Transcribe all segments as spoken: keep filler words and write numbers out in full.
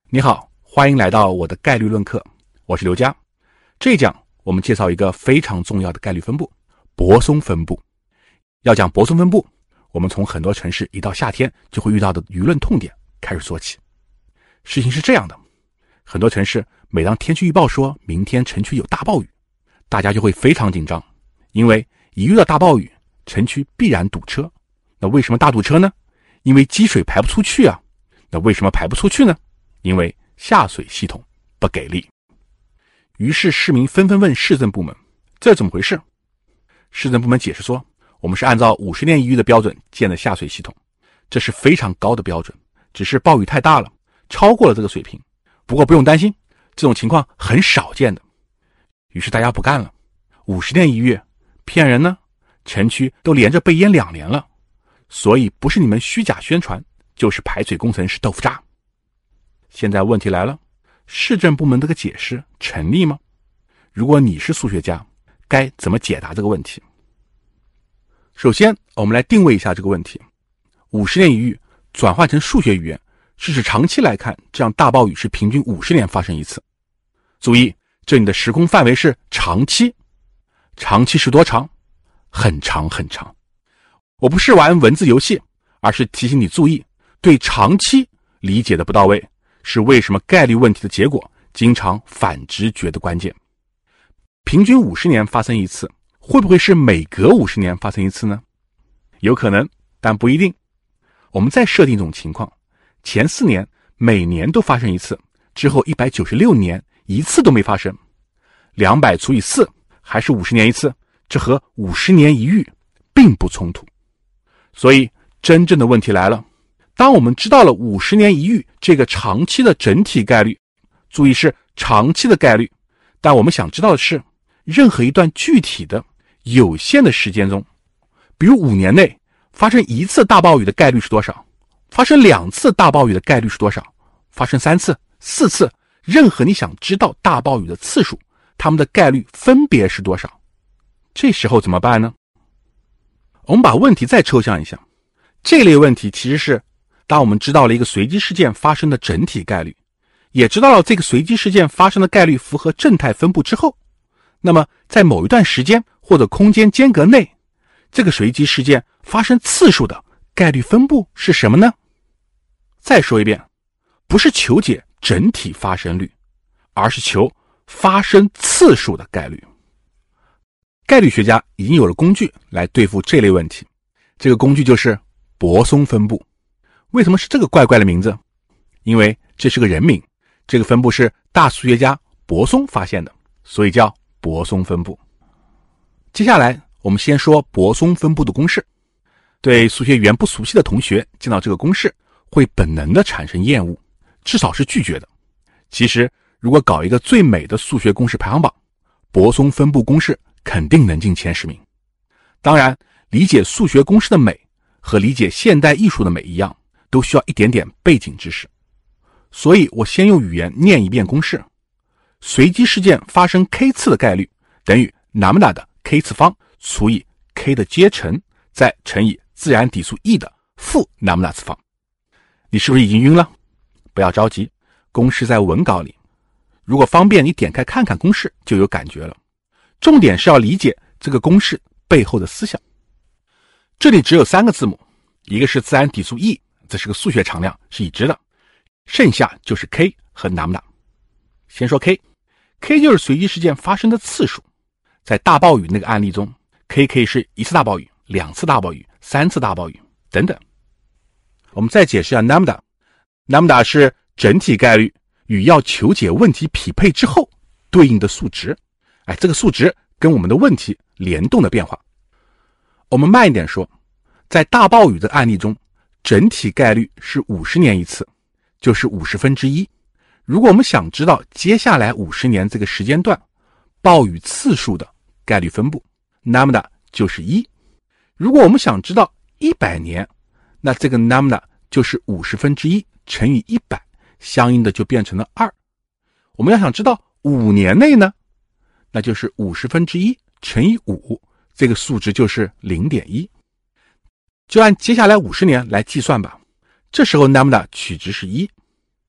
你好，欢迎来到我的概率论课，我是刘佳。这一讲我们介绍一个非常重要的概率分布——泊松分布。要讲泊松分布，我们从很多城市一到夏天就会遇到的舆论痛点开始说起。事情是这样的，很多城市每当天气预报说明天城区有大暴雨，大家就会非常紧张，因为一遇到大暴雨，城区必然堵车。那为什么大堵车呢？因为积水排不出去啊。那为什么排不出去呢？因为下水系统不给力。于是市民纷纷问市政部门，这怎么回事？市政部门解释说，我们是按照五十年一遇的标准建的下水系统，这是非常高的标准，只是暴雨太大了，超过了这个水平。不过不用担心，这种情况很少见的。于是大家不干了，五十年一遇，骗人呢？城区都连着被淹两年了，所以不是你们虚假宣传，就是排水工程是豆腐渣。现在问题来了，市政部门这个解释成立吗？如果你是数学家，该怎么解答这个问题？首先，我们来定位一下这个问题。五十年一遇转换成数学语言，是指长期来看，这样大暴雨是平均五十年发生一次。注意，这里的时空范围是长期。长期是多长？很长很长。我不是玩文字游戏，而是提醒你注意，对长期理解的不到位，是为什么概率问题的结果经常反直觉的关键。平均五十年发生一次，会不会是每隔五十年发生一次呢？有可能，但不一定。我们再设定一种情况，前四年每年都发生一次，之后一百九十六年一次都没发生。两百除以四还是五十年一次，这和五十年一遇并不冲突。所以真正的问题来了，当我们知道了五十年一遇这个长期的整体概率，注意是长期的概率，但我们想知道的是，任何一段具体的有限的时间中，比如五年内发生一次大暴雨的概率是多少？发生两次大暴雨的概率是多少？发生三次、四次，任何你想知道大暴雨的次数，它们的概率分别是多少？这时候怎么办呢？我们把问题再抽象一下，这类问题其实是当我们知道了一个随机事件发生的整体概率，也知道了这个随机事件发生的概率符合正态分布之后，那么在某一段时间或者空间间隔内，这个随机事件发生次数的概率分布是什么呢？再说一遍，不是求解整体发生率，而是求发生次数的概率。概率学家已经有了工具来对付这类问题，这个工具就是泊松分布。为什么是这个怪怪的名字？因为这是个人名，这个分布是大数学家泊松发现的，所以叫泊松分布。接下来我们先说泊松分布的公式。对数学语言不熟悉的同学见到这个公式会本能的产生厌恶，至少是拒绝的。其实如果搞一个最美的数学公式排行榜，泊松分布公式肯定能进前十名。当然，理解数学公式的美和理解现代艺术的美一样，都需要一点点背景知识。所以我先用语言念一遍公式。随机事件发生 k 次的概率等于 lambda 的 k 次方除以 k 的阶乘，再乘以自然底数 e 的负 lambda 次方。你是不是已经晕了？不要着急，公式在文稿里，如果方便你点开看看公式就有感觉了。重点是要理解这个公式背后的思想。这里只有三个字母，一个是自然底数 e， 这是个数学常量，是已知的，剩下就是 k 和 lambda。 先说 k， k 就是随机事件发生的次数。在大暴雨那个案例中， k 可以是一次大暴雨、两次大暴雨、三次大暴雨等等。我们再解释一下 lambda。 lambda 是整体概率与要求解问题匹配之后对应的数值。哎，这个数值跟我们的问题联动的变化。我们慢一点说，在大暴雨的案例中，整体概率是五十年一次，就是五十分之一。如果我们想知道接下来五十年这个时间段暴雨次数的概率分布， lambda 就是一。如果我们想知道一百年，那这个 lambda 就是五十分之一乘以一百，相应的就变成了二。我们要想知道五年内呢，那就是五十分之一乘以五，这个数值就是 零点一。 就按接下来五十年来计算吧，这时候 lambda 取值是一， k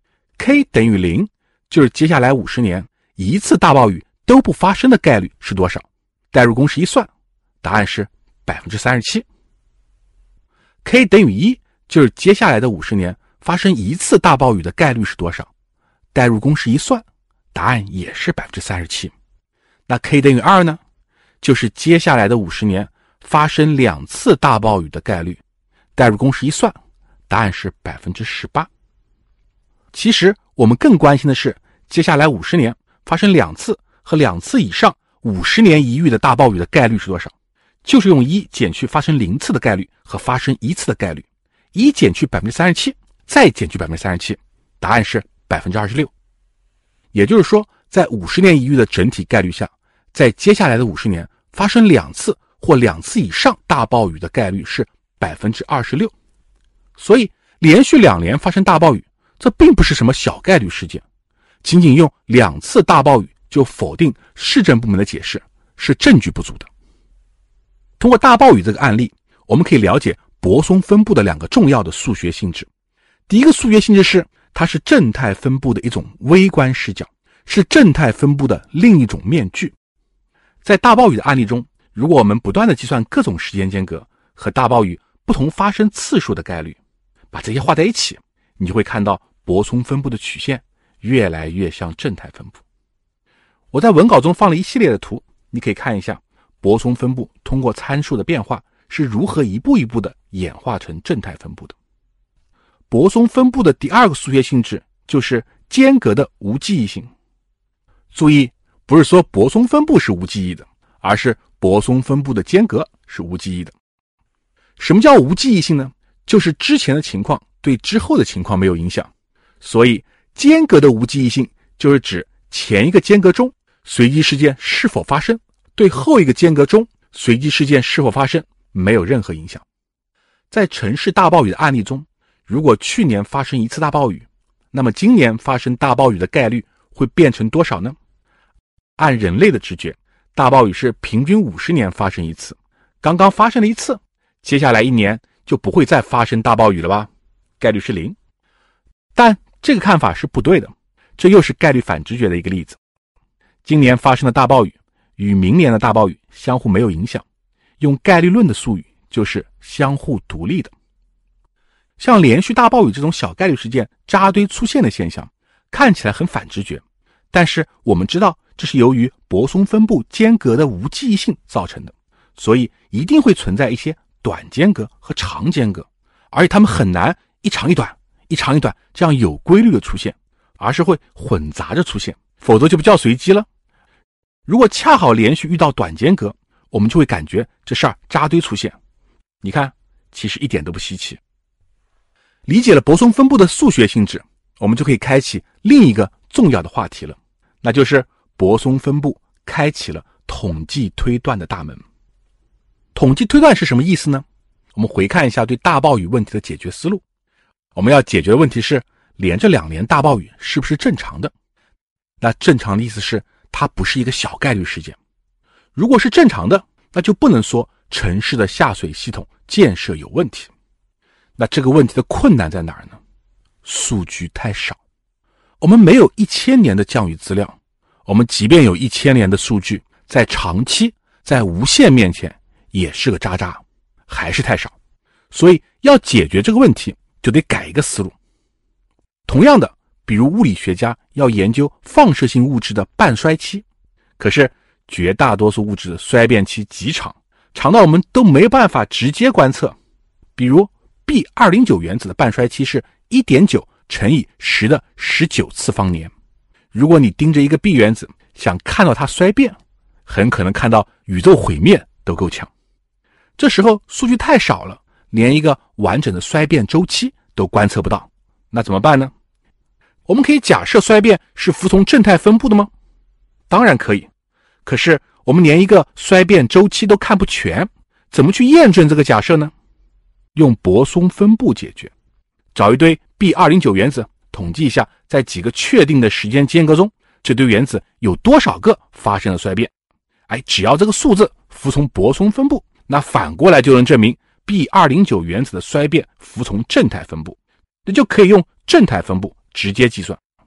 k 等于零，就是接下来五十年一次大暴雨都不发生的概率是多少？代入公式一算，答案是 百分之三十七。k 等于一，就是接下来的五十年发生一次大暴雨的概率是多少？代入公式一算，答案也是 百分之三十七。那 k 等于二呢？就是接下来的五十年发生两次大暴雨的概率，代入公式一算，答案是 百分之十八。其实我们更关心的是接下来五十年发生两次和两次以上五十年一遇的大暴雨的概率是多少？就是用一减去发生零次的概率和发生一次的概率，一减去 百分之三十七， 再减去 百分之三十七， 答案是 百分之二十六。 也就是说，在五十年一遇的整体概率下，在接下来的五十年发生两次或两次以上大暴雨的概率是 百分之二十六。 所以连续两年发生大暴雨，这并不是什么小概率事件，仅仅用两次大暴雨就否定市政部门的解释是证据不足的。通过大暴雨这个案例，我们可以了解泊松分布的两个重要的数学性质。第一个数学性质是，它是正态分布的一种微观视角，是正态分布的另一种面具。在大暴雨的案例中，如果我们不断的计算各种时间间隔和大暴雨不同发生次数的概率，把这些画在一起，你就会看到泊松分布的曲线越来越像正态分布。我在文稿中放了一系列的图，你可以看一下泊松分布通过参数的变化是如何一步一步的演化成正态分布的。泊松分布的第二个数学性质就是间隔的无记忆性。注意，不是说泊松分布是无记忆的，而是泊松分布的间隔是无记忆的。什么叫无记忆性呢？就是之前的情况对之后的情况没有影响。所以间隔的无记忆性就是指前一个间隔中随机事件是否发生，对后一个间隔中随机事件是否发生没有任何影响。在城市大暴雨的案例中，如果去年发生一次大暴雨，那么今年发生大暴雨的概率会变成多少呢？按人类的直觉，大暴雨是平均五十年发生一次，刚刚发生了一次，接下来一年就不会再发生大暴雨了吧？概率是零。但这个看法是不对的，这又是概率反直觉的一个例子。今年发生的大暴雨与明年的大暴雨相互没有影响，用概率论的术语就是相互独立的。像连续大暴雨这种小概率事件扎堆出现的现象，看起来很反直觉，但是我们知道这是由于泊松分布间隔的无记忆性造成的，所以一定会存在一些短间隔和长间隔，而且它们很难一长一短一长一短这样有规律的出现，而是会混杂着出现，否则就不叫随机了。如果恰好连续遇到短间隔，我们就会感觉这事儿扎堆出现。你看，其实一点都不稀奇。理解了泊松分布的数学性质，我们就可以开启另一个重要的话题了，那就是泊松分布开启了统计推断的大门。统计推断是什么意思呢？我们回看一下对大暴雨问题的解决思路。我们要解决的问题是，连着两年大暴雨是不是正常的？那正常的意思是它不是一个小概率事件。如果是正常的，那就不能说城市的下水系统建设有问题。那这个问题的困难在哪儿呢？数据太少。我们没有一千年的降雨资料，我们即便有一千年的数据，在长期在无限面前也是个渣渣，还是太少。所以要解决这个问题，就得改一个思路。同样的，比如物理学家要研究放射性物质的半衰期，可是绝大多数物质的衰变期极长，长到我们都没办法直接观测。比如 B 二零九 原子的半衰期是 一点九 乘以十的十九次方年。如果你盯着一个 B 原子想看到它衰变，很可能看到宇宙毁灭都够呛。这时候数据太少了，连一个完整的衰变周期都观测不到，那怎么办呢？我们可以假设衰变是服从正态分布的吗？当然可以，可是我们连一个衰变周期都看不全，怎么去验证这个假设呢？用泊松分布解决。找一堆 B 二零九 原子，统计一下在几个确定的时间间隔中，这堆原子有多少个发生了衰变。哎，只要这个数字服从泊松分布，那反过来就能证明 B 二零九 原子的衰变服从正态分布，那就可以用正态分布直接计算。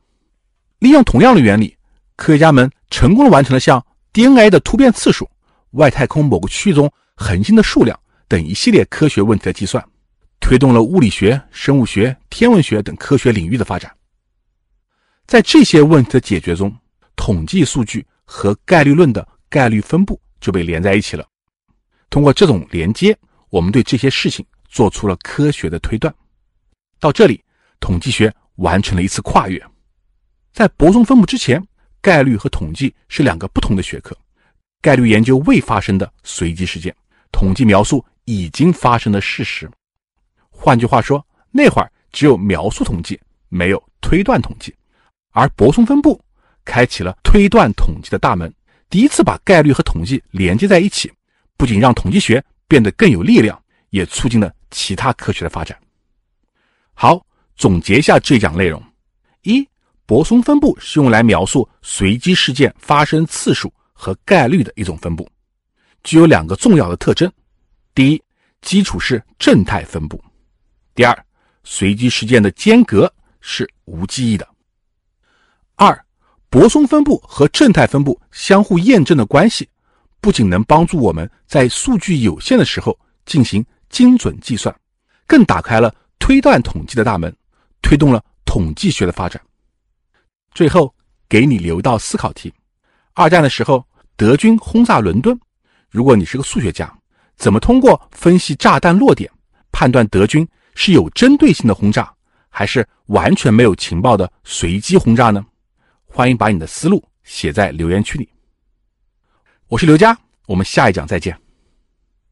利用同样的原理，科学家们成功地完成了像 D N A 的突变次数、外太空某个区域中恒星的数量等一系列科学问题的计算，推动了物理学、生物学、天文学等科学领域的发展。在这些问题的解决中，统计数据和概率论的概率分布就被连在一起了。通过这种连接，我们对这些事情做出了科学的推断。到这里，统计学完成了一次跨越。在泊松分布之前，概率和统计是两个不同的学科。概率研究未发生的随机事件，统计描述已经发生的事实。换句话说，那会儿只有描述统计，没有推断统计。而泊松分布开启了推断统计的大门，第一次把概率和统计连接在一起，不仅让统计学变得更有力量，也促进了其他科学的发展。好，总结一下这一讲内容。一、泊松分布是用来描述随机事件发生次数和概率的一种分布，具有两个重要的特征。第一，基础是正态分布。第二，随机事件的间隔是无记忆的。二、泊松分布和正态分布相互验证的关系，不仅能帮助我们在数据有限的时候进行精准计算，更打开了推断统计的大门，推动了统计学的发展。最后，给你留一道思考题。二战的时候，德军轰炸伦敦，如果你是个数学家，怎么通过分析炸弹落点，判断德军是有针对性的轰炸，还是完全没有情报的随机轰炸呢？欢迎把你的思路写在留言区里。我是刘佳，我们下一讲再见。